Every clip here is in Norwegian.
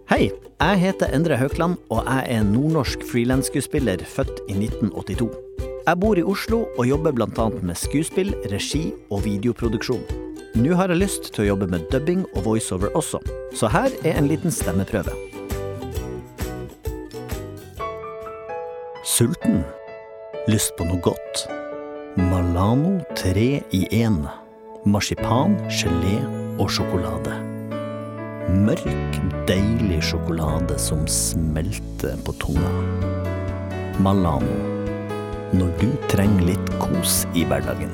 Hei, jeg heter Endre Høkland, og jeg er nordnorsk freelance-skuespiller født i 1982. Jeg bor i Oslo og jobber blant annet med skuespill, regi og videoproduksjon. Nå har jeg lyst til å jobbe med dubbing og voiceover også, så her er en liten stemmeprøve. Sulten? Lyst på noe godt? Malano 3 i 1. Marsipan, gelé og sjokolade. Mørk, deilig sjokolade som smelter på tunga. Malano. Når du trenger litt kos i hverdagen.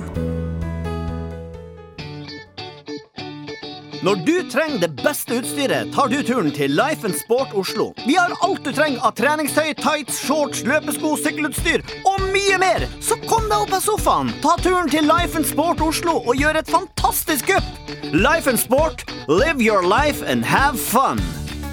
Når du trenger det beste utstyret, tar du turen til Life & Sport Oslo. Vi har alt du trenger av treningstøy, tights, shorts, løpesko, sykkelutstyr og mye mer. Så kom deg opp av sofaen, ta turen til Life & Sport Oslo og gjør et fantastisk kupp. Life & Sport, live your life and have fun.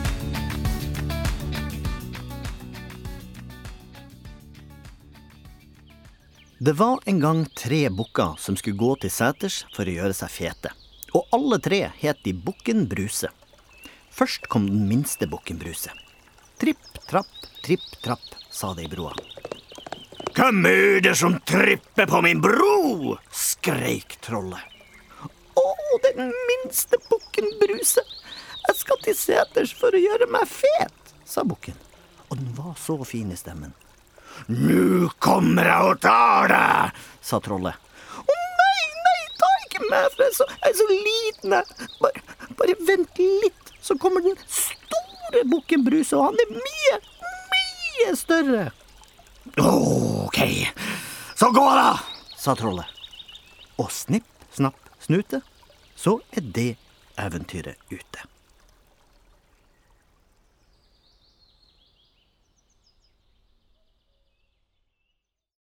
Det var en gang 3 bukker som skulle gå til seters for å gjøre seg fete. Og alle 3 het de Bukken Bruse. Først kom den minste Bukken Bruse. Tripp, trapp, sa det i broa. «Hvem er det som tripper på min bro?» skreik trollet. Den minste Bukken Bruse. Jeg skal til seters for å gjøre meg fet, sa bukken. Og den var så fin i stemmen. «Nå kommer jeg og tar deg», sa trollet. Nei, ta ikke meg, for jeg er så liten. Bare vent litt, så kommer den store Bukken Bruse, og han er mye større. Ok, så gå da, sa trollet. Og snipp, snapp, snute, så er det eventyret ute.